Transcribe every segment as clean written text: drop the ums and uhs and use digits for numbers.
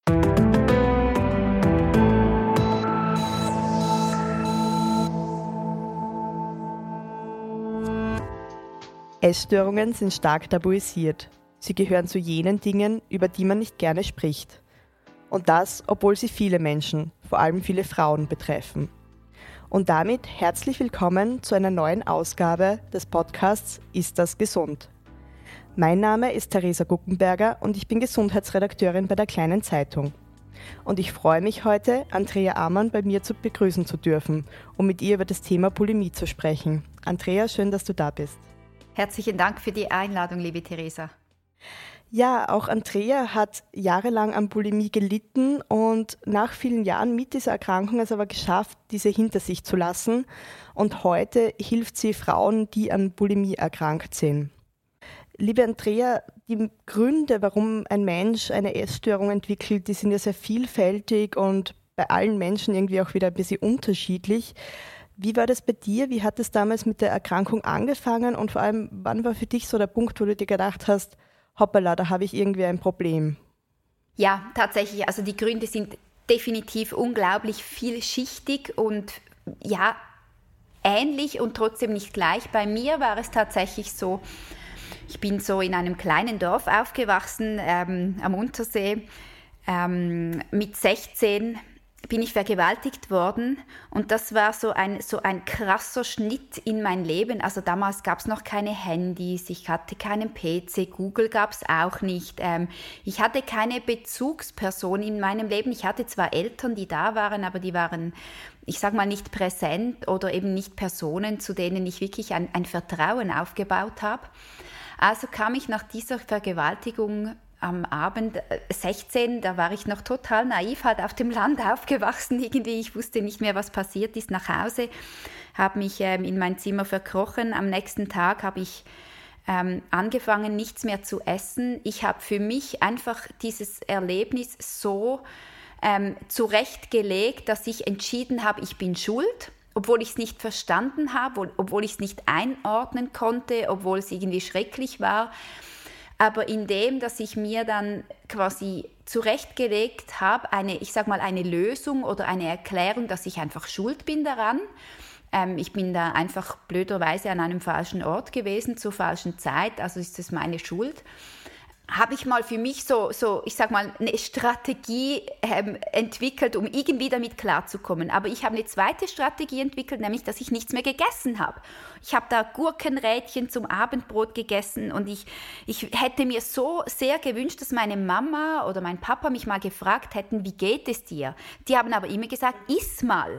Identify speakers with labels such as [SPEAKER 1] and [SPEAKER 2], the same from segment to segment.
[SPEAKER 1] Essstörungen sind stark tabuisiert. Sie gehören zu jenen Dingen, über die man nicht gerne spricht. Und das, obwohl sie viele Menschen, vor allem viele Frauen, betreffen. Und damit herzlich willkommen zu einer neuen Ausgabe des Podcasts Ist das gesund? Mein Name ist Theresa Guckenberger und ich bin Gesundheitsredakteurin bei der Kleinen Zeitung. Und ich freue mich heute, Andrea Amann bei mir begrüßen zu dürfen, um mit ihr über das Thema Bulimie zu sprechen. Andrea, schön, dass du da bist.
[SPEAKER 2] Herzlichen Dank für die Einladung, liebe Theresa.
[SPEAKER 1] Ja, auch Andrea hat jahrelang an Bulimie gelitten und nach vielen Jahren mit dieser Erkrankung es aber geschafft, diese hinter sich zu lassen. Und heute hilft sie Frauen, die an Bulimie erkrankt sind. Liebe Andrea, die Gründe, warum ein Mensch eine Essstörung entwickelt, die sind ja sehr vielfältig und bei allen Menschen irgendwie auch wieder ein bisschen unterschiedlich. Wie war das bei dir? Wie hat es damals mit der Erkrankung angefangen? Und vor allem, wann war für dich so der Punkt, wo du dir gedacht hast, hoppala, da habe ich irgendwie ein Problem?
[SPEAKER 2] Ja, tatsächlich. Also die Gründe sind definitiv unglaublich vielschichtig und ja, ähnlich und trotzdem nicht gleich. Bei mir war es tatsächlich so, ich bin so in einem kleinen Dorf aufgewachsen, am Untersee. Mit 16 bin ich vergewaltigt worden und das war so ein krasser Schnitt in mein Leben. Also damals gab es noch keine Handys, ich hatte keinen PC, Google gab es auch nicht. Ich hatte keine Bezugsperson in meinem Leben. Ich hatte zwar Eltern, die da waren, aber die waren, ich sag mal, nicht präsent oder eben nicht Personen, zu denen ich wirklich ein Vertrauen aufgebaut habe. Also kam ich nach dieser Vergewaltigung am Abend 16, da war ich noch total naiv, halt auf dem Land aufgewachsen irgendwie. Ich wusste nicht mehr, was passiert ist, nach Hause, habe mich in mein Zimmer verkrochen. Am nächsten Tag habe ich angefangen, nichts mehr zu essen. Ich habe für mich einfach dieses Erlebnis so zurechtgelegt, dass ich entschieden habe, ich bin schuld. Obwohl ich es nicht verstanden habe, obwohl ich es nicht einordnen konnte, obwohl es irgendwie schrecklich war. Aber indem, dass ich mir dann quasi zurechtgelegt habe, eine Lösung oder eine Erklärung, dass ich einfach schuld bin daran. Ich bin da einfach blöderweise an einem falschen Ort gewesen, zur falschen Zeit, also ist das meine Schuld. Habe ich mal für mich eine Strategie entwickelt, um irgendwie damit klarzukommen. Aber ich habe eine zweite Strategie entwickelt, nämlich, dass ich nichts mehr gegessen habe. Ich habe da Gurkenrädchen zum Abendbrot gegessen und ich hätte mir so sehr gewünscht, dass meine Mama oder mein Papa mich mal gefragt hätten, wie geht es dir? Die haben aber immer gesagt, iss mal.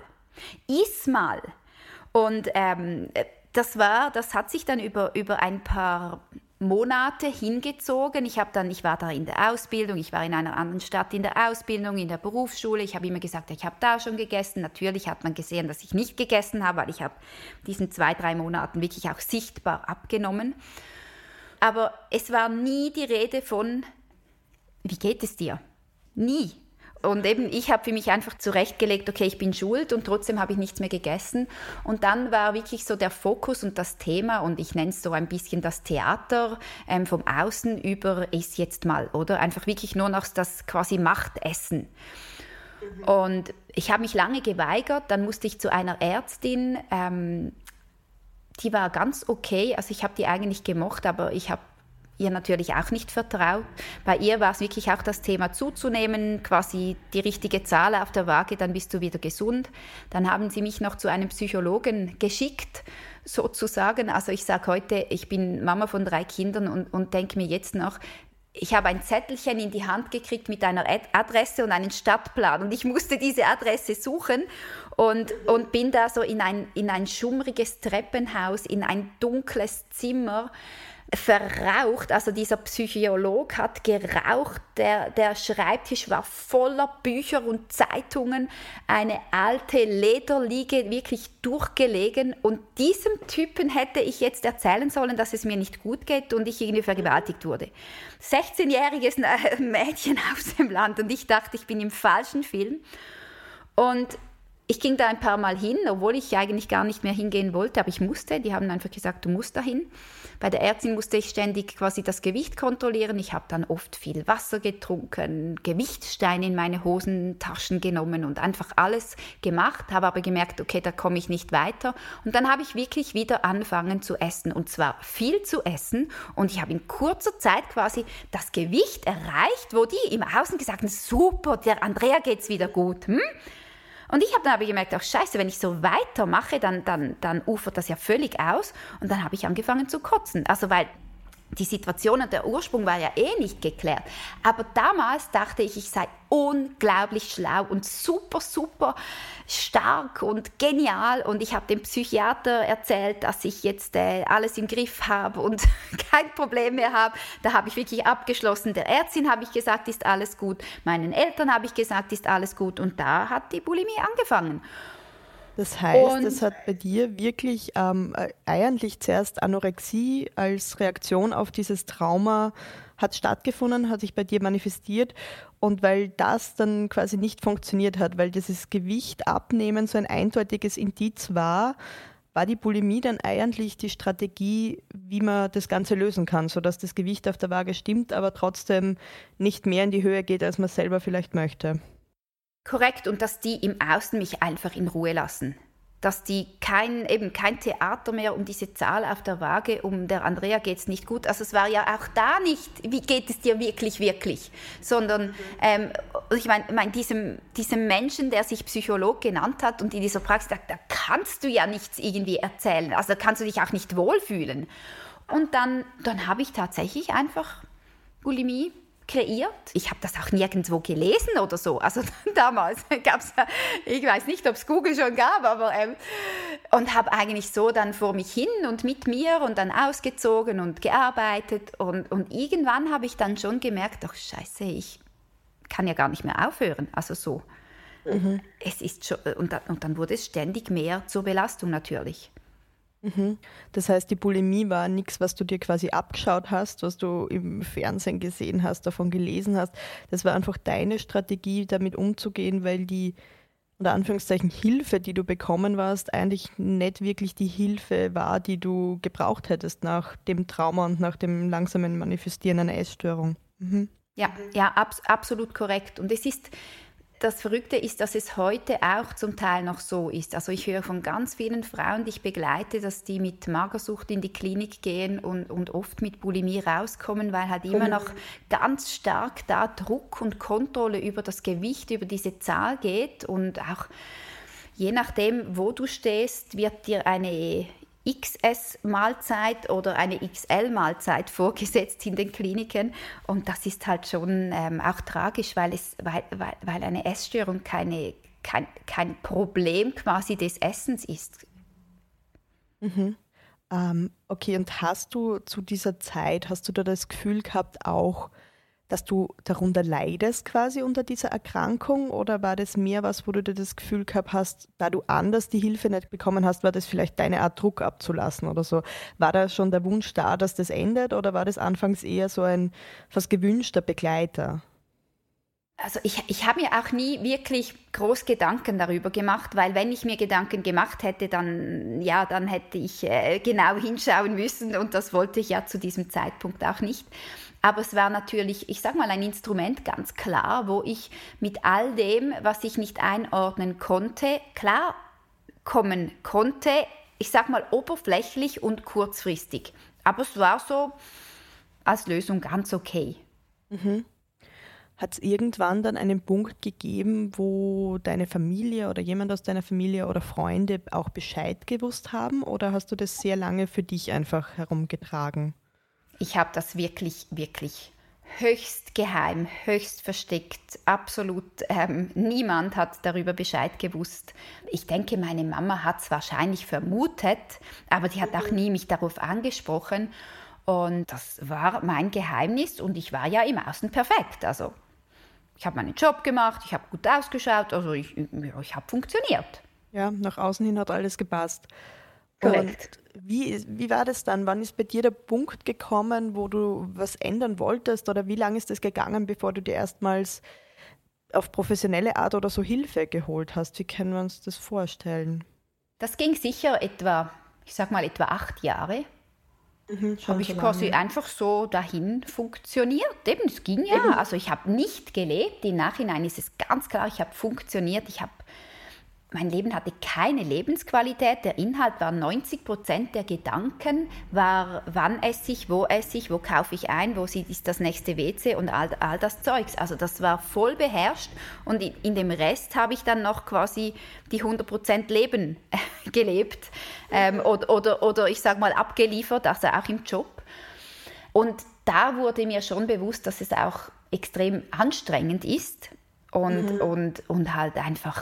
[SPEAKER 2] Und das hat sich dann über ein paar Monate hingezogen. Ich war da in der Ausbildung, ich war in einer anderen Stadt in der Ausbildung, in der Berufsschule. Ich habe immer gesagt, ich habe da schon gegessen. Natürlich hat man gesehen, dass ich nicht gegessen habe, weil ich habe diesen 2-3 Monaten wirklich auch sichtbar abgenommen. Aber es war nie die Rede von, wie geht es dir? Nie. Und eben, ich habe für mich einfach zurechtgelegt, okay, ich bin schuld und trotzdem habe ich nichts mehr gegessen. Und dann war wirklich so der Fokus und das Thema, und ich nenne es so ein bisschen das Theater vom Außen über iss jetzt mal, oder? Einfach wirklich nur noch das quasi Machtessen. Und ich habe mich lange geweigert, dann musste ich zu einer Ärztin, die war ganz okay, also ich habe die eigentlich gemocht, aber ich habe ihr natürlich auch nicht vertraut. Bei ihr war es wirklich auch das Thema zuzunehmen, quasi die richtige Zahl auf der Waage, dann bist du wieder gesund. Dann haben sie mich noch zu einem Psychologen geschickt, sozusagen. Also ich sage heute, ich bin Mama von 3 Kindern und denke mir jetzt noch, ich habe ein Zettelchen in die Hand gekriegt mit einer Adresse und einen Stadtplan und ich musste diese Adresse suchen und bin da so in ein schummriges Treppenhaus, in ein dunkles Zimmer, verraucht, also dieser Psycholog hat geraucht, der Schreibtisch war voller Bücher und Zeitungen, eine alte Lederliege wirklich durchgelegen und diesem Typen hätte ich jetzt erzählen sollen, dass es mir nicht gut geht und ich irgendwie vergewaltigt wurde. 16-jähriges Mädchen aus dem Land und ich dachte, ich bin im falschen Film und ich ging da ein paar Mal hin, obwohl ich eigentlich gar nicht mehr hingehen wollte, aber ich musste. Die haben einfach gesagt, du musst dahin. Bei der Ärztin musste ich ständig quasi das Gewicht kontrollieren. Ich habe dann oft viel Wasser getrunken, Gewichtssteine in meine Hosentaschen genommen und einfach alles gemacht, habe aber gemerkt, okay, da komme ich nicht weiter. Und dann habe ich wirklich wieder angefangen zu essen, und zwar viel zu essen. Und ich habe in kurzer Zeit quasi das Gewicht erreicht, wo die im Außen gesagt haben, super, der Andrea geht's wieder gut. Und ich habe dann aber gemerkt, auch scheiße, wenn ich so weitermache, dann ufert das ja völlig aus. Und dann habe ich angefangen zu kotzen. Also weil die Situation und der Ursprung war ja nicht geklärt. Aber damals dachte ich, ich sei unglaublich schlau und super, super stark und genial. Und ich habe dem Psychiater erzählt, dass ich jetzt alles im Griff habe und kein Problem mehr habe. Da habe ich wirklich abgeschlossen. Der Ärztin habe ich gesagt, ist alles gut. Meinen Eltern habe ich gesagt, ist alles gut. Und da hat die Bulimie angefangen.
[SPEAKER 1] Das heißt, es hat bei dir wirklich eigentlich zuerst Anorexie als Reaktion auf dieses Trauma hat stattgefunden, hat sich bei dir manifestiert, und weil das dann quasi nicht funktioniert hat, weil dieses Gewicht abnehmen so ein eindeutiges Indiz war die Bulimie dann eigentlich die Strategie, wie man das Ganze lösen kann, sodass das Gewicht auf der Waage stimmt, aber trotzdem nicht mehr in die Höhe geht, als man selber vielleicht möchte.
[SPEAKER 2] Korrekt, und dass die im Außen mich einfach in Ruhe lassen. Dass die kein Theater mehr um diese Zahl auf der Waage, um der Andrea geht es nicht gut. Also es war ja auch da nicht, wie geht es dir wirklich, wirklich. Sondern, ich meine diesem Menschen, der sich Psycholog genannt hat und in dieser Praxis sagt, da kannst du ja nichts irgendwie erzählen. Also da kannst du dich auch nicht wohlfühlen. Und dann habe ich tatsächlich einfach Bulimie kreiert. Ich habe das auch nirgendwo gelesen oder so. Also damals gab es, ich weiß nicht, ob es Google schon gab, aber und habe eigentlich so dann vor mich hin und mit mir und dann ausgezogen und gearbeitet, und irgendwann habe ich dann schon gemerkt, ach Scheiße, ich kann ja gar nicht mehr aufhören. Also so. Es ist schon, und dann wurde es ständig mehr zur Belastung natürlich.
[SPEAKER 1] Das heißt, die Bulimie war nichts, was du dir quasi abgeschaut hast, was du im Fernsehen gesehen hast, davon gelesen hast. Das war einfach deine Strategie, damit umzugehen, weil die, unter Anführungszeichen, Hilfe, die du bekommen hast, eigentlich nicht wirklich die Hilfe war, die du gebraucht hättest nach dem Trauma und nach dem langsamen Manifestieren einer Essstörung.
[SPEAKER 2] Ja, absolut korrekt. Und das Verrückte ist, dass es heute auch zum Teil noch so ist. Also ich höre von ganz vielen Frauen, die ich begleite, dass die mit Magersucht in die Klinik gehen und oft mit Bulimie rauskommen, weil halt immer noch ganz stark da Druck und Kontrolle über das Gewicht, über diese Zahl geht. Und auch je nachdem, wo du stehst, wird dir eine XS-Mahlzeit oder eine XL-Mahlzeit vorgesetzt in den Kliniken, und das ist halt schon auch tragisch, weil eine Essstörung kein Problem quasi des Essens ist.
[SPEAKER 1] Okay, und hast du zu dieser Zeit, hast du da das Gefühl gehabt auch, dass du darunter leidest quasi unter dieser Erkrankung, oder war das mehr was, wo du dir das Gefühl gehabt hast, da du anders die Hilfe nicht bekommen hast, war das vielleicht deine Art, Druck abzulassen oder so? War da schon der Wunsch da, dass das endet, oder war das anfangs eher so ein fast gewünschter Begleiter?
[SPEAKER 2] Also ich habe mir auch nie wirklich groß Gedanken darüber gemacht, weil wenn ich mir Gedanken gemacht hätte, dann hätte ich genau hinschauen müssen, und das wollte ich ja zu diesem Zeitpunkt auch nicht. Aber es war natürlich, ich sage mal, ein Instrument, ganz klar, wo ich mit all dem, was ich nicht einordnen konnte, klarkommen konnte, ich sage mal oberflächlich und kurzfristig. Aber es war so als Lösung ganz okay.
[SPEAKER 1] Hat es irgendwann dann einen Punkt gegeben, wo deine Familie oder jemand aus deiner Familie oder Freunde auch Bescheid gewusst haben, oder hast du das sehr lange für dich einfach herumgetragen?
[SPEAKER 2] Ich habe das wirklich, wirklich höchst geheim, höchst versteckt. Absolut niemand hat darüber Bescheid gewusst. Ich denke, meine Mama hat es wahrscheinlich vermutet, aber die hat auch nie mich darauf angesprochen. Und das war mein Geheimnis, und ich war ja im Außen perfekt. Also ich habe meinen Job gemacht, ich habe gut ausgeschaut, also ich habe funktioniert.
[SPEAKER 1] Ja, nach außen hin hat alles gepasst.
[SPEAKER 2] Korrekt.
[SPEAKER 1] Und wie war das dann? Wann ist bei dir der Punkt gekommen, wo du was ändern wolltest, oder wie lange ist das gegangen, bevor du dir erstmals auf professionelle Art oder so Hilfe geholt hast. Wie können wir uns das vorstellen?
[SPEAKER 2] Das ging sicher etwa 8 Jahre.
[SPEAKER 1] Schon
[SPEAKER 2] Habe
[SPEAKER 1] so
[SPEAKER 2] ich quasi
[SPEAKER 1] lange.
[SPEAKER 2] einfach so dahin funktioniert. Eben, es ging ja. Also ich habe nicht gelebt. Im Nachhinein ist es ganz klar, ich habe funktioniert. Mein Leben hatte keine Lebensqualität. Der Inhalt war 90% der Gedanken, war wann esse ich, wo kaufe ich ein, ist das nächste WC und all das Zeugs. Also das war voll beherrscht und in dem Rest habe ich dann noch quasi die 100% Leben gelebt oder ich sage mal abgeliefert, also auch im Job. Und da wurde mir schon bewusst, dass es auch extrem anstrengend ist und halt einfach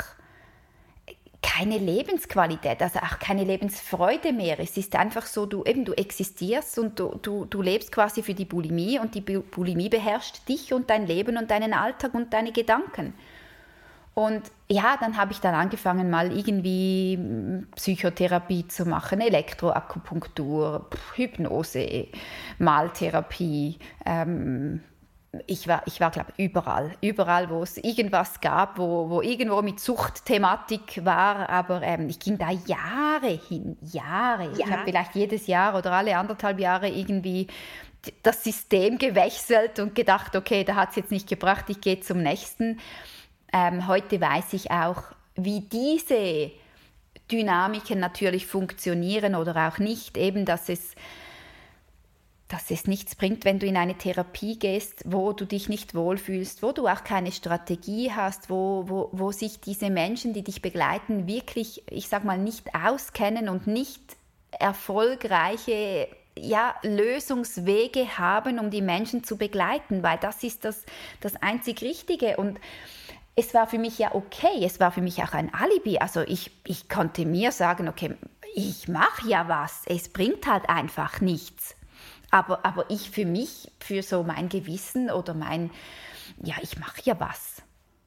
[SPEAKER 2] keine Lebensqualität, also auch keine Lebensfreude mehr. Es ist einfach so, du existierst und du lebst quasi für die Bulimie und die Bulimie beherrscht dich und dein Leben und deinen Alltag und deine Gedanken. Und ja, dann habe ich dann angefangen, mal irgendwie Psychotherapie zu machen, Elektroakupunktur, Hypnose, Maltherapie, ich war glaube ich, überall, wo es irgendwas gab, wo irgendwo mit Suchtthematik war, aber ich ging da Jahre hin. Ich habe vielleicht jedes Jahr oder alle 1,5 Jahre irgendwie das System gewechselt und gedacht, okay, da hat es jetzt nicht gebracht, ich gehe zum nächsten. Heute weiß ich auch, wie diese Dynamiken natürlich funktionieren oder auch nicht, eben, dass es nichts bringt, wenn du in eine Therapie gehst, wo du dich nicht wohlfühlst, wo du auch keine Strategie hast, wo sich diese Menschen, die dich begleiten, wirklich, ich sag mal, nicht auskennen und nicht erfolgreiche Lösungswege haben, um die Menschen zu begleiten, weil das ist das einzig Richtige. Und es war für mich ja okay, es war für mich auch ein Alibi. Also ich konnte mir sagen, okay, ich mache ja was, es bringt halt einfach nichts. Aber ich für mich, für so mein Gewissen oder ich mache ja was.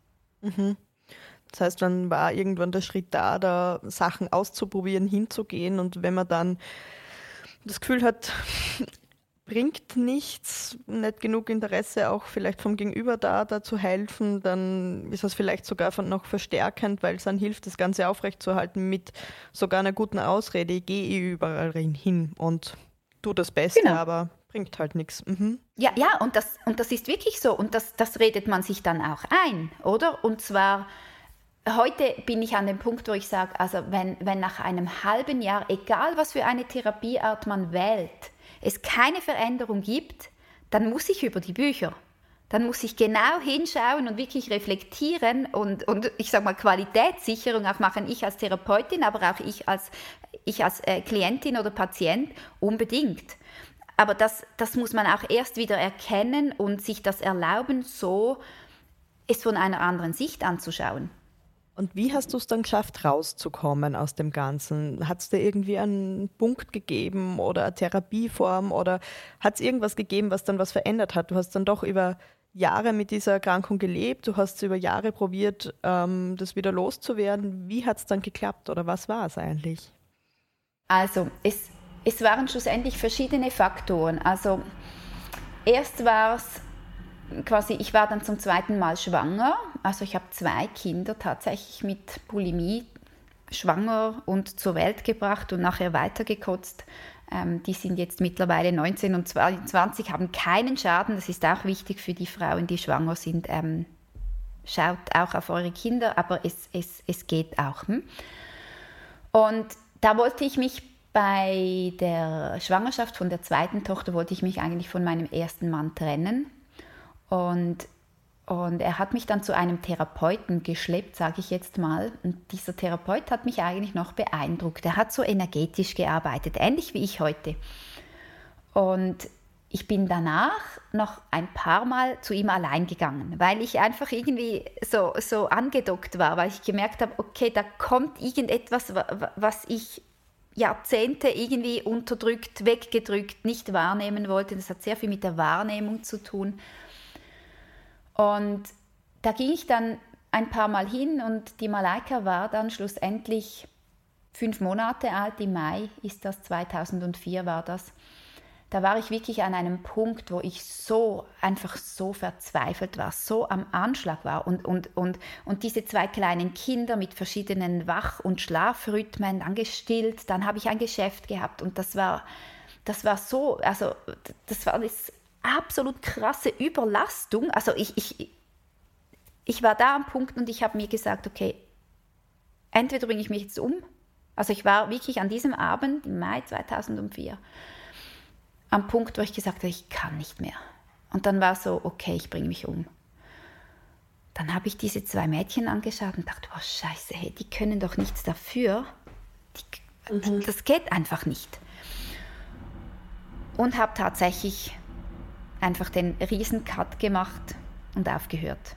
[SPEAKER 1] Das heißt, dann war irgendwann der Schritt da Sachen auszuprobieren, hinzugehen, und wenn man dann das Gefühl hat, bringt nichts, nicht genug Interesse auch vielleicht vom Gegenüber da zu helfen, dann ist das vielleicht sogar noch verstärkend, weil es dann hilft, das Ganze aufrechtzuerhalten mit sogar einer guten Ausrede. Ich gehe überall hin und tu das Beste,
[SPEAKER 2] Genau.
[SPEAKER 1] aber bringt halt nichts.
[SPEAKER 2] Ja, und das ist wirklich so. Und das redet man sich dann auch ein, oder? Und zwar, heute bin ich an dem Punkt, wo ich sage, also wenn nach einem halben Jahr, egal was für eine Therapieart man wählt, es keine Veränderung gibt, dann muss ich über die Bücher. Dann muss ich genau hinschauen und wirklich reflektieren und ich sage mal Qualitätssicherung auch machen, ich als Therapeutin, aber auch ich als Klientin oder Patient unbedingt. Aber das muss man auch erst wieder erkennen und sich das erlauben, so es von einer anderen Sicht anzuschauen.
[SPEAKER 1] Und wie hast du es dann geschafft, rauszukommen aus dem Ganzen? Hat es dir irgendwie einen Punkt gegeben oder eine Therapieform oder hat es irgendwas gegeben, was dann was verändert hat? Du hast dann doch über Jahre mit dieser Erkrankung gelebt, du hast über Jahre probiert, das wieder loszuwerden. Wie hat es dann geklappt oder was war es eigentlich?
[SPEAKER 2] Also es waren schlussendlich verschiedene Faktoren. Also erst war es quasi, ich war dann zum 2. Mal schwanger. Also ich habe 2 Kinder tatsächlich mit Bulimie schwanger und zur Welt gebracht und nachher weitergekotzt. Die sind jetzt mittlerweile 19 und 22, haben keinen Schaden. Das ist auch wichtig für die Frauen, die schwanger sind. Schaut auch auf eure Kinder, aber es geht auch. Und da wollte ich mich bei der Schwangerschaft von der 2. Tochter, wollte ich mich eigentlich von meinem ersten Mann trennen. Und er hat mich dann zu einem Therapeuten geschleppt, sage ich jetzt mal. Und dieser Therapeut hat mich eigentlich noch beeindruckt. Er hat so energetisch gearbeitet, ähnlich wie ich heute. Und ich bin danach noch ein paar Mal zu ihm allein gegangen, weil ich einfach irgendwie so angedockt war, weil ich gemerkt habe, okay, da kommt irgendetwas, was ich Jahrzehnte irgendwie unterdrückt, weggedrückt, nicht wahrnehmen wollte. Das hat sehr viel mit der Wahrnehmung zu tun. Und da ging ich dann ein paar Mal hin und die Malaika war dann schlussendlich 5 Monate alt, im Mai ist das, 2004 war das. da war ich wirklich an einem Punkt, wo ich einfach so verzweifelt war, so am Anschlag war und diese 2 kleinen Kinder mit verschiedenen Wach- und Schlafrhythmen, dann gestillt, dann habe ich ein Geschäft gehabt und das war so, also das war eine absolut krasse Überlastung. Also ich war da am Punkt und ich habe mir gesagt, okay, entweder bringe ich mich jetzt um. Also ich war wirklich an diesem Abend im Mai 2004 am Punkt, wo ich gesagt habe, ich kann nicht mehr. Und dann war so, okay, ich bringe mich um. Dann habe ich diese 2 Mädchen angeschaut und dachte, oh Scheiße, hey, die können doch nichts dafür. Das geht einfach nicht. Und habe tatsächlich einfach den Riesen-Cut gemacht und aufgehört.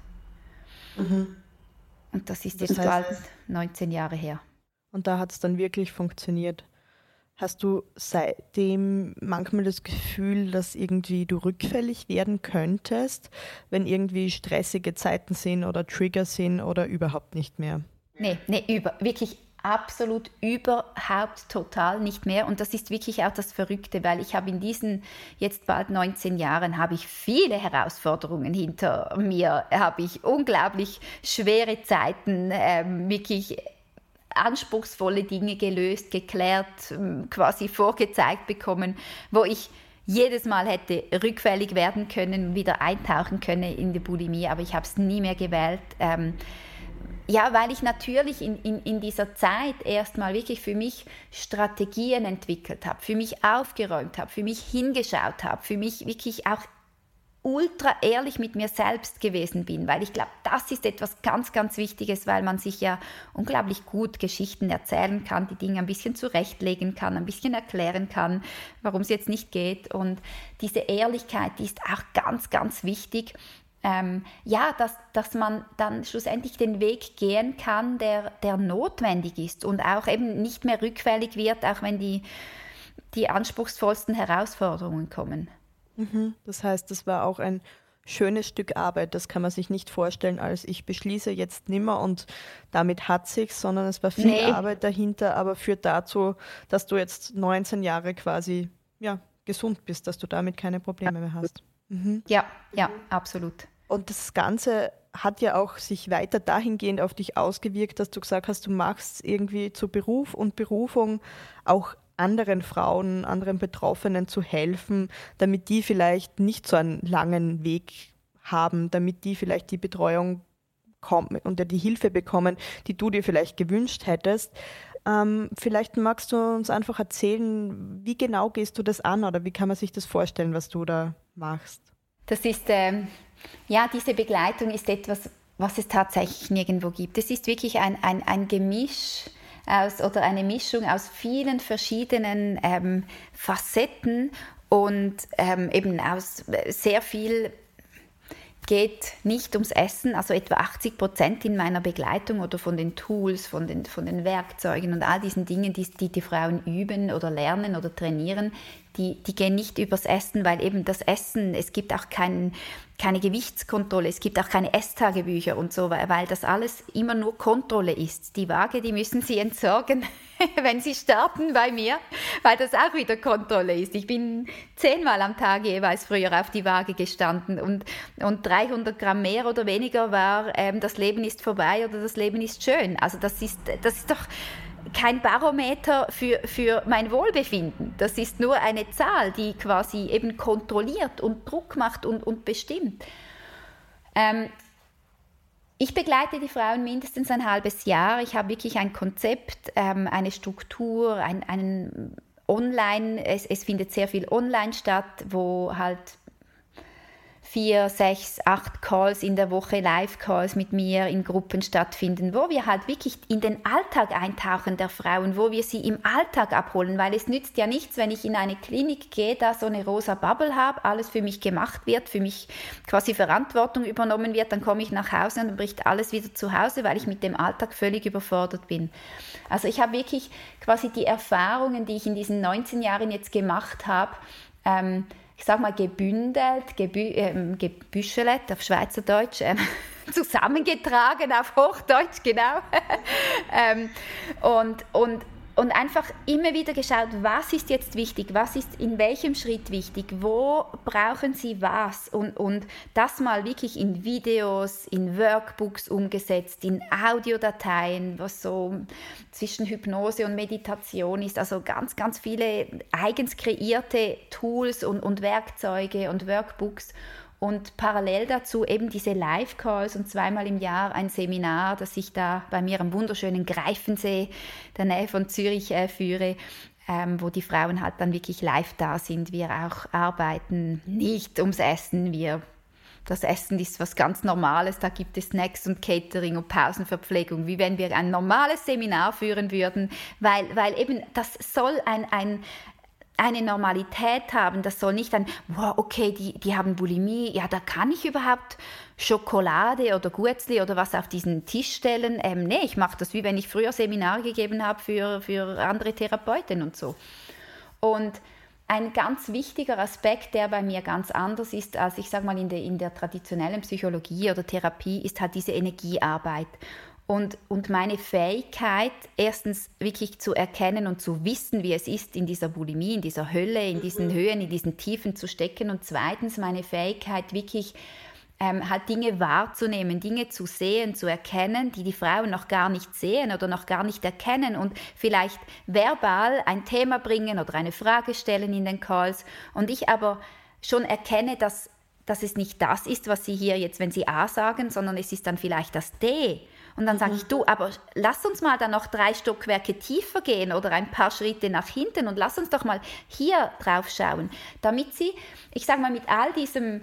[SPEAKER 2] Und das ist jetzt bald 19 Jahre her.
[SPEAKER 1] Und da hat es dann wirklich funktioniert. Hast du seitdem manchmal das Gefühl, dass irgendwie du rückfällig werden könntest, wenn irgendwie stressige Zeiten sind oder Trigger sind oder überhaupt nicht mehr?
[SPEAKER 2] Nee, wirklich absolut überhaupt total nicht mehr. Und das ist wirklich auch das Verrückte, weil ich habe in diesen jetzt bald 19 Jahren habe ich viele Herausforderungen hinter mir, habe ich unglaublich schwere Zeiten, wirklich anspruchsvolle Dinge gelöst, geklärt, quasi vorgezeigt bekommen, wo ich jedes Mal hätte rückfällig werden können, wieder eintauchen können in die Bulimie, aber ich habe es nie mehr gewählt. Weil ich natürlich in dieser Zeit erstmal wirklich für mich Strategien entwickelt habe, für mich aufgeräumt habe, für mich hingeschaut habe, für mich wirklich auch ultra ehrlich mit mir selbst gewesen bin, weil ich glaube, das ist etwas ganz, ganz Wichtiges, weil man sich ja unglaublich gut Geschichten erzählen kann, die Dinge ein bisschen zurechtlegen kann, ein bisschen erklären kann, warum es jetzt nicht geht. Und diese Ehrlichkeit, die ist auch ganz, ganz wichtig, dass man dann schlussendlich den Weg gehen kann, der notwendig ist und auch eben nicht mehr rückfällig wird, auch wenn die anspruchsvollsten Herausforderungen kommen.
[SPEAKER 1] Das heißt, das war auch ein schönes Stück Arbeit. Das kann man sich nicht vorstellen, als ich beschließe jetzt nimmer und damit hat sich's, sondern es war viel Arbeit dahinter, aber führt dazu, dass du jetzt 19 Jahre quasi gesund bist, dass du damit keine Probleme mehr hast.
[SPEAKER 2] Ja, absolut.
[SPEAKER 1] Und das Ganze hat ja auch sich weiter dahingehend auf dich ausgewirkt, dass du gesagt hast, du machst irgendwie zu Beruf und Berufung auch anderen Frauen, anderen Betroffenen zu helfen, damit die vielleicht nicht so einen langen Weg haben, damit die vielleicht die Betreuung und die Hilfe bekommen, die du dir vielleicht gewünscht hättest. Vielleicht magst du uns einfach erzählen, wie genau gehst du das an oder wie kann man sich das vorstellen, was du da machst?
[SPEAKER 2] Das ist, diese Begleitung ist etwas, was es tatsächlich nirgendwo gibt. Es ist wirklich ein Gemisch oder eine Mischung aus vielen verschiedenen Facetten und eben aus sehr viel geht nicht ums Essen, also etwa 80% in meiner Begleitung oder von den Tools, von den Werkzeugen und all diesen Dingen, die Frauen üben oder lernen oder trainieren, die gehen nicht übers Essen, weil eben das Essen, es gibt auch keine Gewichtskontrolle, es gibt auch keine Esstagebücher und so, weil das alles immer nur Kontrolle ist. Die Waage, die müssen Sie entsorgen, wenn Sie starten bei mir, weil das auch wieder Kontrolle ist. Ich bin 10-mal am Tag jeweils früher auf die Waage gestanden und 300 Gramm mehr oder weniger war, das Leben ist vorbei oder das Leben ist schön. Also das ist doch kein Barometer für mein Wohlbefinden. Das ist nur eine Zahl, die quasi eben kontrolliert und Druck macht und bestimmt. Ich begleite die Frauen mindestens ein halbes Jahr. Ich habe wirklich ein Konzept, eine Struktur, einen Online, es findet sehr viel online statt, wo halt 4, 6, 8 Calls in der Woche, Live-Calls mit mir in Gruppen stattfinden, wo wir halt wirklich in den Alltag eintauchen der Frauen, wo wir sie im Alltag abholen, weil es nützt ja nichts, wenn ich in eine Klinik gehe, da so eine rosa Bubble habe, alles für mich gemacht wird, für mich quasi Verantwortung übernommen wird, dann komme ich nach Hause und dann bricht alles wieder zu Hause, weil ich mit dem Alltag völlig überfordert bin. Also ich habe wirklich quasi die Erfahrungen, die ich in diesen 19 Jahren jetzt gemacht habe, ich sage mal gebündelt, gebüschelet auf Schweizerdeutsch, zusammengetragen auf Hochdeutsch, genau. Und Und einfach immer wieder geschaut, was ist jetzt wichtig, was ist in welchem Schritt wichtig, wo brauchen Sie was und das mal wirklich in Videos, in Workbooks umgesetzt, in Audiodateien, was so zwischen Hypnose und Meditation ist, also ganz, ganz viele eigens kreierte Tools und Werkzeuge und Workbooks. Und parallel dazu eben diese Live-Calls und 2-mal im Jahr ein Seminar, das ich da bei mir am wunderschönen Greifensee, der Nähe von Zürich, führe, wo die Frauen halt dann wirklich live da sind. Wir auch arbeiten nicht ums Essen, das Essen ist was ganz Normales, da gibt es Snacks und Catering und Pausenverpflegung, wie wenn wir ein normales Seminar führen würden, weil eben das soll eine Normalität haben, das soll nicht wow, okay, die haben Bulimie, ja, da kann ich überhaupt Schokolade oder Guetzli oder was auf diesen Tisch stellen. Nee, ich mache das, wie wenn ich früher Seminare gegeben habe für andere Therapeuten und so. Und ein ganz wichtiger Aspekt, der bei mir ganz anders ist, als ich sage mal in der traditionellen Psychologie oder Therapie, ist halt diese Energiearbeit. Und meine Fähigkeit, erstens wirklich zu erkennen und zu wissen, wie es ist, in dieser Bulimie, in dieser Hölle, in diesen Höhen, in diesen Tiefen zu stecken. Und zweitens meine Fähigkeit, wirklich halt Dinge wahrzunehmen, Dinge zu sehen, zu erkennen, die Frauen noch gar nicht sehen oder noch gar nicht erkennen und vielleicht verbal ein Thema bringen oder eine Frage stellen in den Calls. Und ich aber schon erkenne, dass es nicht das ist, was sie hier jetzt, wenn sie A sagen, sondern es ist dann vielleicht das D. Und dann sage ich, du, aber lass uns mal dann noch 3 Stockwerke tiefer gehen oder ein paar Schritte nach hinten und lass uns doch mal hier drauf schauen, damit sie, ich sage mal, mit all diesem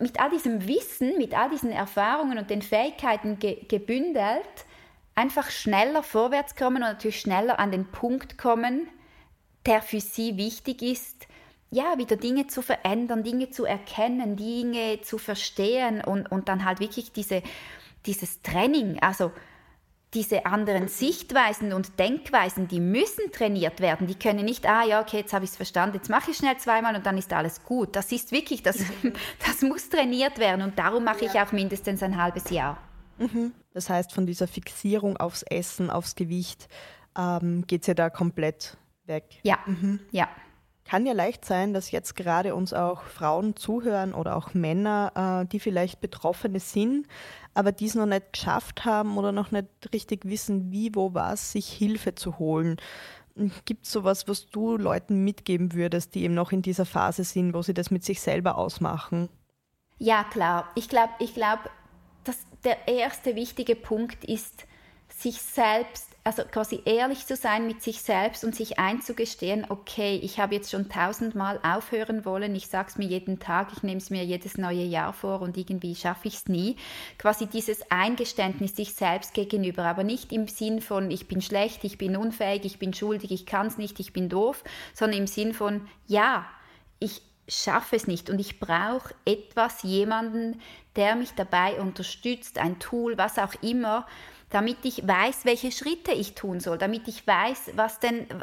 [SPEAKER 2] Wissen, mit all diesen Erfahrungen und den Fähigkeiten gebündelt, einfach schneller vorwärts kommen und natürlich schneller an den Punkt kommen, der für sie wichtig ist, ja, wieder Dinge zu verändern, Dinge zu erkennen, Dinge zu verstehen und dann halt wirklich dieses Training, also diese anderen Sichtweisen und Denkweisen, die müssen trainiert werden. Die können nicht, okay, jetzt habe ich es verstanden, jetzt mache ich schnell 2-mal und dann ist alles gut. Das ist wirklich, das muss trainiert werden und darum mache ich auch mindestens ein halbes Jahr.
[SPEAKER 1] Das heißt, von dieser Fixierung aufs Essen, aufs Gewicht, geht es ja da komplett weg.
[SPEAKER 2] Ja, ja.
[SPEAKER 1] Kann ja leicht sein, dass jetzt gerade uns auch Frauen zuhören oder auch Männer, die vielleicht Betroffene sind, aber die es noch nicht geschafft haben oder noch nicht richtig wissen, wie, wo, was, sich Hilfe zu holen. Gibt es sowas, was du Leuten mitgeben würdest, die eben noch in dieser Phase sind, wo sie das mit sich selber ausmachen?
[SPEAKER 2] Ja, klar. Ich glaube, dass der erste wichtige Punkt ist, sich selbst, also quasi ehrlich zu sein mit sich selbst und sich einzugestehen, okay, ich habe jetzt schon 1000-mal aufhören wollen, ich sage es mir jeden Tag, ich nehme es mir jedes neue Jahr vor und irgendwie schaffe ich es nie. Quasi dieses Eingeständnis sich selbst gegenüber, aber nicht im Sinn von, ich bin schlecht, ich bin unfähig, ich bin schuldig, ich kann es nicht, ich bin doof, sondern im Sinn von, ja, ich schaffe es nicht und ich brauche jemanden, der mich dabei unterstützt, ein Tool, was auch immer, damit ich weiß, welche Schritte ich tun soll, damit ich weiß, was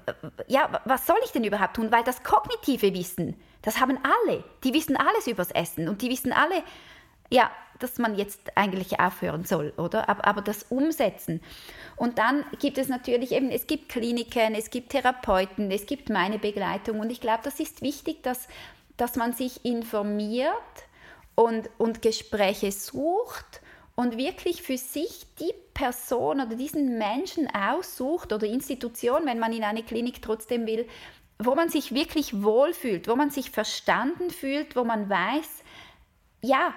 [SPEAKER 2] soll ich denn überhaupt tun? Weil das kognitive Wissen, das haben alle. Die wissen alles übers Essen und die wissen alle, ja, dass man jetzt eigentlich aufhören soll, oder? Aber das Umsetzen. Und dann gibt es natürlich eben, es gibt Kliniken, es gibt Therapeuten, es gibt meine Begleitung und ich glaube, das ist wichtig, dass man sich informiert und Gespräche sucht und wirklich für sich die Person oder diesen Menschen aussucht oder Institution, wenn man in eine Klinik trotzdem will, wo man sich wirklich wohlfühlt, wo man sich verstanden fühlt, wo man weiß, ja,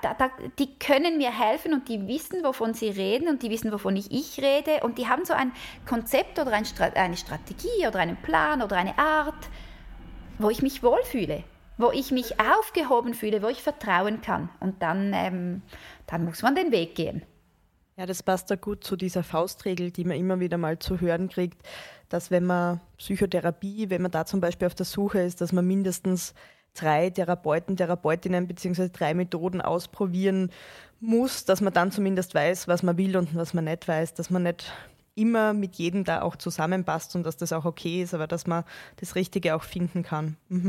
[SPEAKER 2] die können mir helfen und die wissen, wovon sie reden und die wissen, wovon ich rede und die haben so ein Konzept oder eine Strategie oder einen Plan oder eine Art, wo ich mich wohlfühle, wo ich mich aufgehoben fühle, wo ich vertrauen kann und dann muss man den Weg gehen.
[SPEAKER 1] Ja, das passt da gut zu dieser Faustregel, die man immer wieder mal zu hören kriegt, dass wenn man wenn man da zum Beispiel auf der Suche ist, dass man mindestens 3 Therapeutinnen bzw. 3 Methoden ausprobieren muss, dass man dann zumindest weiß, was man will und was man nicht weiß, dass man nicht immer mit jedem da auch zusammenpasst und dass das auch okay ist, aber dass man das Richtige auch finden kann.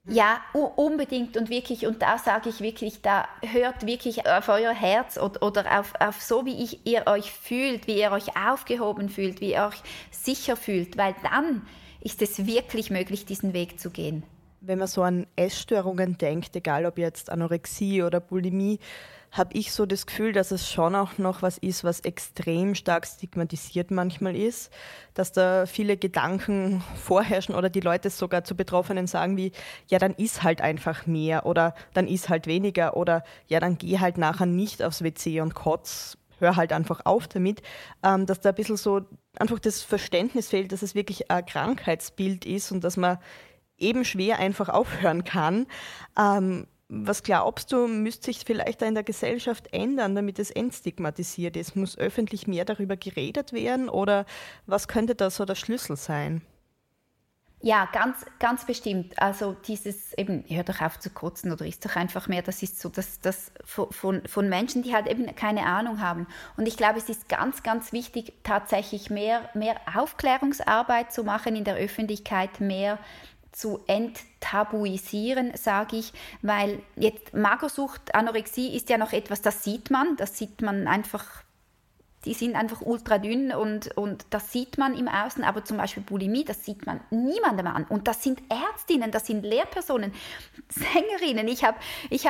[SPEAKER 2] Ja, unbedingt und wirklich, und da sage ich wirklich, da hört wirklich auf euer Herz oder auf so, wie ihr euch fühlt, wie ihr euch aufgehoben fühlt, wie ihr euch sicher fühlt, weil dann ist es wirklich möglich, diesen Weg zu gehen.
[SPEAKER 1] Wenn man so an Essstörungen denkt, egal ob jetzt Anorexie oder Bulimie, habe ich so das Gefühl, dass es schon auch noch was ist, was extrem stark stigmatisiert manchmal ist, dass da viele Gedanken vorherrschen oder die Leute sogar zu Betroffenen sagen wie, ja, dann iss halt einfach mehr oder dann iss halt weniger oder ja, dann geh halt nachher nicht aufs WC und kotz, hör halt einfach auf damit, dass da ein bisschen so einfach das Verständnis fehlt, dass es wirklich ein Krankheitsbild ist und dass man eben schwer einfach aufhören kann. Was glaubst du, müsste sich vielleicht da in der Gesellschaft ändern, damit es entstigmatisiert ist? Muss öffentlich mehr darüber geredet werden oder was könnte da so der Schlüssel sein?
[SPEAKER 2] Ja, ganz, ganz bestimmt. Also dieses eben, hör doch auf zu kotzen oder isst doch einfach mehr, das ist so das von Menschen, die halt eben keine Ahnung haben. Und ich glaube, es ist ganz, ganz wichtig, tatsächlich mehr Aufklärungsarbeit zu machen in der Öffentlichkeit, mehr zu enttabuisieren, sage ich, weil jetzt Magersucht, Anorexie ist ja noch etwas, das sieht man einfach, die sind einfach ultra dünn und das sieht man im Außen, aber zum Beispiel Bulimie, das sieht man niemandem an und das sind Ärztinnen, das sind Lehrpersonen, Sängerinnen, ich hab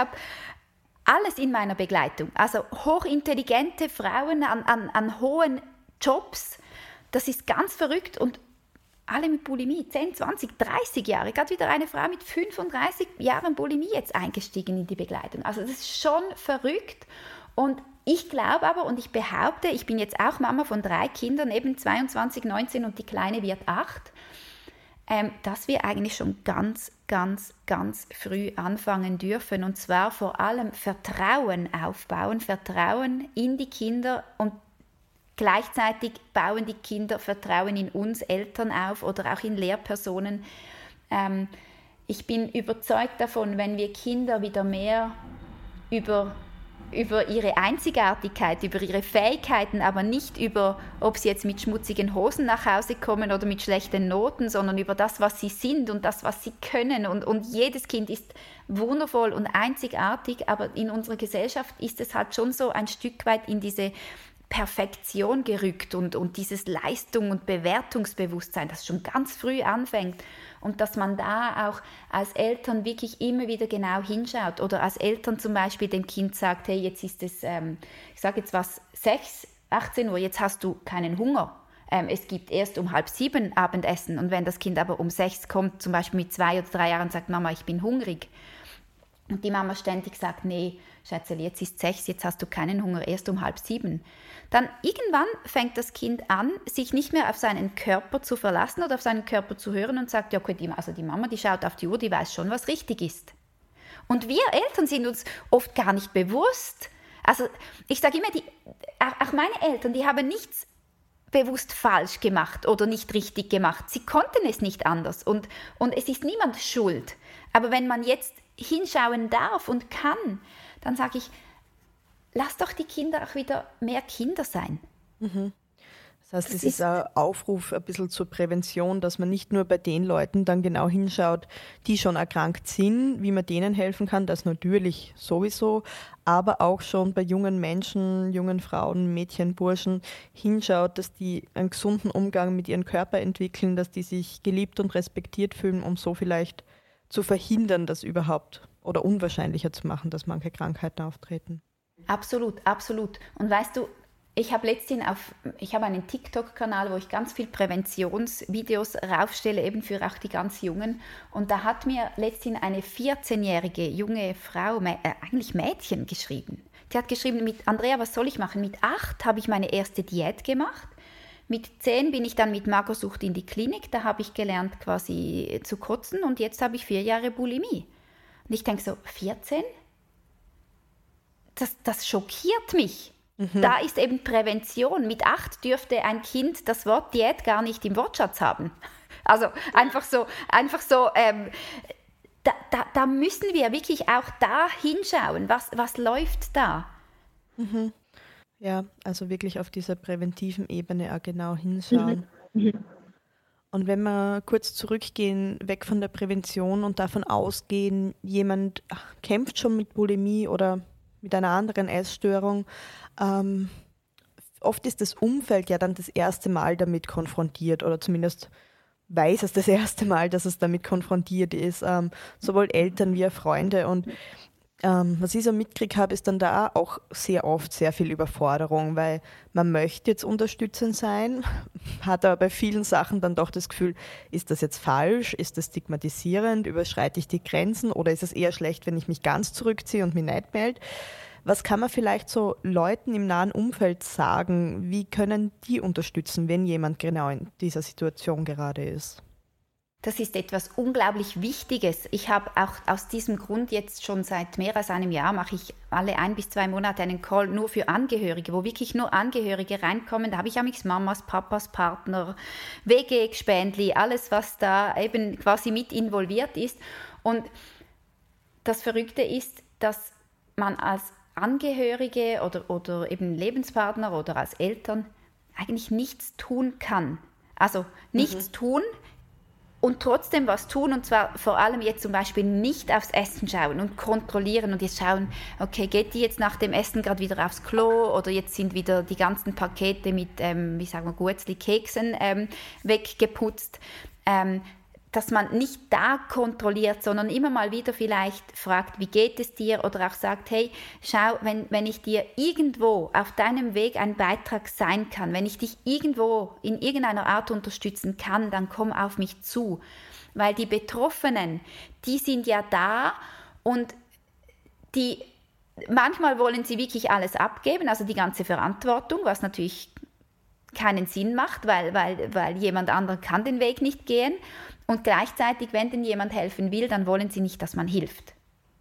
[SPEAKER 2] alles in meiner Begleitung, also hochintelligente Frauen an hohen Jobs, das ist ganz verrückt und alle mit Bulimie, 10, 20, 30 Jahre. Gerade wieder eine Frau mit 35 Jahren Bulimie jetzt eingestiegen in die Begleitung. Also das ist schon verrückt. Und ich glaube aber und ich behaupte, ich bin jetzt auch Mama von 3 Kindern, eben 22, 19 und die Kleine wird 8, dass wir eigentlich schon ganz, ganz, ganz früh anfangen dürfen. Und zwar vor allem Vertrauen aufbauen, Vertrauen in die Kinder und gleichzeitig bauen die Kinder Vertrauen in uns Eltern auf oder auch in Lehrpersonen. Ich bin überzeugt davon, wenn wir Kinder wieder mehr über ihre Einzigartigkeit, über ihre Fähigkeiten, aber nicht über, ob sie jetzt mit schmutzigen Hosen nach Hause kommen oder mit schlechten Noten, sondern über das, was sie sind und das, was sie können. Und jedes Kind ist wundervoll und einzigartig, aber in unserer Gesellschaft ist es halt schon so ein Stück weit in diese Perfektion gerückt und dieses Leistung- und Bewertungsbewusstsein, das schon ganz früh anfängt und dass man da auch als Eltern wirklich immer wieder genau hinschaut oder als Eltern zum Beispiel dem Kind sagt, hey, jetzt ist es, ich sage jetzt was, 6, 18 Uhr, jetzt hast du keinen Hunger. Es gibt erst um 6:30 Abendessen und wenn das Kind aber um 6 kommt, zum Beispiel mit 2 oder 3 Jahren und sagt, Mama, ich bin hungrig, und die Mama ständig sagt, nee, Schätzeli, jetzt ist 6, jetzt hast du keinen Hunger, erst um 6:30. Dann irgendwann fängt das Kind an, sich nicht mehr auf seinen Körper zu verlassen oder auf seinen Körper zu hören und sagt, ja, okay, die Mama, die schaut auf die Uhr, die weiß schon, was richtig ist. Und wir Eltern sind uns oft gar nicht bewusst. Also ich sage immer, auch meine Eltern, die haben nichts bewusst falsch gemacht oder nicht richtig gemacht. Sie konnten es nicht anders und es ist niemand schuld. Aber wenn man jetzt hinschauen darf und kann, dann sage ich, lass doch die Kinder auch wieder mehr Kinder sein.
[SPEAKER 1] Mhm. Das heißt, es ist ein Aufruf ein bisschen zur Prävention, dass man nicht nur bei den Leuten dann genau hinschaut, die schon erkrankt sind, wie man denen helfen kann, das natürlich sowieso, aber auch schon bei jungen Menschen, jungen Frauen, Mädchen, Burschen hinschaut, dass die einen gesunden Umgang mit ihrem Körper entwickeln, dass die sich geliebt und respektiert fühlen, um so vielleicht zu verhindern, das überhaupt oder unwahrscheinlicher zu machen, dass manche Krankheiten auftreten.
[SPEAKER 2] Absolut, absolut. Und weißt du, ich habe einen TikTok-Kanal, wo ich ganz viel Präventionsvideos raufstelle, eben für auch die ganz Jungen. Und da hat mir letztens eine 14-jährige junge Frau, eigentlich Mädchen, geschrieben. Die hat geschrieben, Andrea, was soll ich machen? Mit 8 habe ich meine erste Diät gemacht. Mit 10 bin ich dann mit Magersucht in die Klinik. Da habe ich gelernt, quasi zu kotzen. Und jetzt habe ich 4 Jahre Bulimie. Und ich denke so, 14? Das schockiert mich. Mhm. Da ist eben Prävention. Mit 8 dürfte ein Kind das Wort Diät gar nicht im Wortschatz haben. Also einfach so, da müssen wir wirklich auch da hinschauen, was läuft da.
[SPEAKER 1] Mhm. Ja, also wirklich auf dieser präventiven Ebene auch genau hinschauen. Mhm. Und wenn wir kurz zurückgehen, weg von der Prävention und davon ausgehen, jemand kämpft schon mit Bulimie oder mit einer anderen Essstörung, oft ist das Umfeld ja dann das erste Mal damit konfrontiert oder zumindest weiß es das erste Mal, dass es damit konfrontiert ist, sowohl Eltern wie auch Freunde. Und was ich so mitgekriegt habe, ist dann da auch sehr oft sehr viel Überforderung, weil man möchte jetzt unterstützend sein, hat aber bei vielen Sachen dann doch das Gefühl, ist das jetzt falsch, ist das stigmatisierend, überschreite ich die Grenzen oder ist es eher schlecht, wenn ich mich ganz zurückziehe und mich nicht melde? Was kann man vielleicht so Leuten im nahen Umfeld sagen? Wie können die unterstützen, wenn jemand genau in dieser Situation gerade ist?
[SPEAKER 2] Das ist etwas unglaublich Wichtiges. Ich habe auch aus diesem Grund jetzt schon seit mehr als einem Jahr, mache ich alle 1 bis 2 Monate einen Call nur für Angehörige, wo wirklich nur Angehörige reinkommen. Da habe ich amigs Mamas, Papas, Partner, WG-Gespendli, alles, was da eben quasi mit involviert ist. Und das Verrückte ist, dass man als Angehörige oder eben Lebenspartner oder als Eltern eigentlich nichts tun kann. Also nichts tun und trotzdem was tun, und zwar vor allem jetzt zum Beispiel nicht aufs Essen schauen und kontrollieren und jetzt schauen, okay, geht die jetzt nach dem Essen gerade wieder aufs Klo oder jetzt sind wieder die ganzen Pakete mit, wie sagen wir, Guetzli, Keksen weggeputzt. Dass man nicht da kontrolliert, sondern immer mal wieder vielleicht fragt, wie geht es dir? Oder auch sagt, hey, schau, wenn ich dir irgendwo auf deinem Weg ein Beitrag sein kann, wenn ich dich irgendwo in irgendeiner Art unterstützen kann, dann komm auf mich zu. Weil die Betroffenen, die sind ja da und manchmal wollen sie wirklich alles abgeben, also die ganze Verantwortung, was natürlich keinen Sinn macht, weil jemand anderer kann den Weg nicht gehen. Und gleichzeitig, wenn denn jemand helfen will, dann wollen sie nicht, dass man hilft.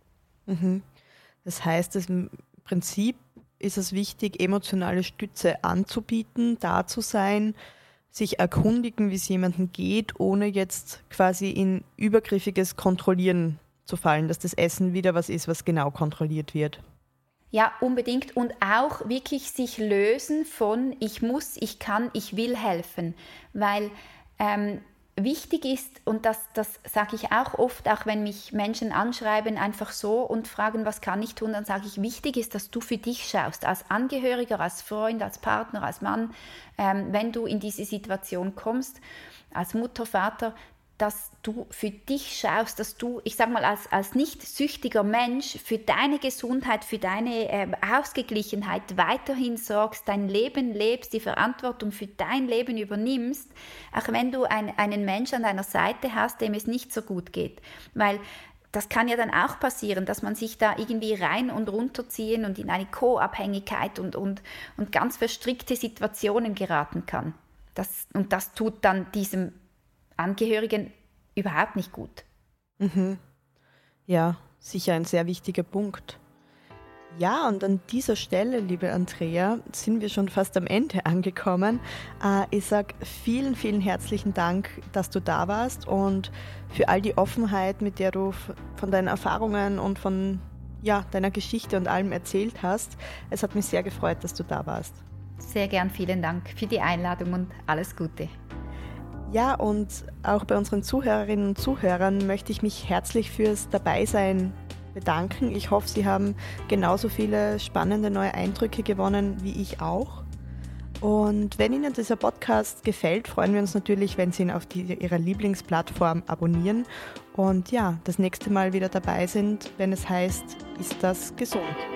[SPEAKER 1] Das heißt, im Prinzip ist es wichtig, emotionale Stütze anzubieten, da zu sein, sich erkundigen, wie es jemandem geht, ohne jetzt quasi in übergriffiges Kontrollieren zu fallen, dass das Essen wieder was ist, was genau kontrolliert wird.
[SPEAKER 2] Ja, unbedingt. Und auch wirklich sich lösen von ich muss, ich kann, ich will helfen. Weil wichtig ist, und das sage ich auch oft, auch wenn mich Menschen anschreiben, einfach so und fragen, was kann ich tun, dann sage ich, wichtig ist, dass du für dich schaust, als Angehöriger, als Freund, als Partner, als Mann, wenn du in diese Situation kommst, als Mutter, Vater, dass du für dich schaust, dass du, ich sage mal, als nicht süchtiger Mensch für deine Gesundheit, für deine Ausgeglichenheit weiterhin sorgst, dein Leben lebst, die Verantwortung für dein Leben übernimmst, auch wenn du einen Mensch an deiner Seite hast, dem es nicht so gut geht. Weil das kann ja dann auch passieren, dass man sich da irgendwie rein und runterziehen und in eine Co-Abhängigkeit und ganz verstrickte Situationen geraten kann. Und das tut dann diesem Angehörigen überhaupt nicht gut.
[SPEAKER 1] Ja, sicher ein sehr wichtiger Punkt. Ja, und an dieser Stelle, liebe Andrea, sind wir schon fast am Ende angekommen. Ich sage vielen, vielen herzlichen Dank, dass du da warst und für all die Offenheit, mit der du von deinen Erfahrungen und von deiner Geschichte und allem erzählt hast. Es hat mich sehr gefreut, dass du da warst.
[SPEAKER 2] Sehr gern, vielen Dank für die Einladung und alles Gute.
[SPEAKER 1] Ja, und auch bei unseren Zuhörerinnen und Zuhörern möchte ich mich herzlich fürs Dabeisein bedanken. Ich hoffe, Sie haben genauso viele spannende neue Eindrücke gewonnen wie ich auch. Und wenn Ihnen dieser Podcast gefällt, freuen wir uns natürlich, wenn Sie ihn auf Ihrer Lieblingsplattform abonnieren und das nächste Mal wieder dabei sind, wenn es heißt, ist das gesund?